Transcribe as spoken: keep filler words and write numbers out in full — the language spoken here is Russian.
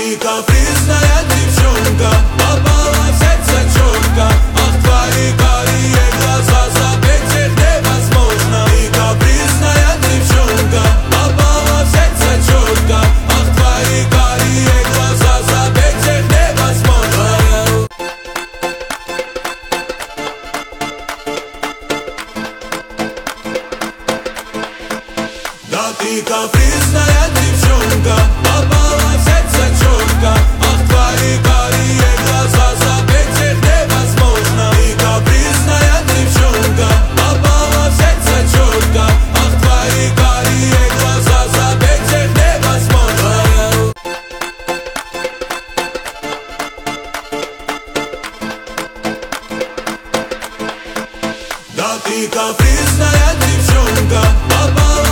ты капризная девчонка, попала в сердце четко. Ах, твои карие глаза, забыть их невозможно. Ты капризная девчонка, попала в сердце четко. Ах, твои карие глаза, забыть их невозможно. Да ты капризная девчонка, попала в сердце четко. Ах, твои карие глаза, забыть их невозможно. Ты капризная девчонка, попала в сердце четко. Ах, твои карие глаза, забыть их невозможно. Да ты капризная девчонка, попала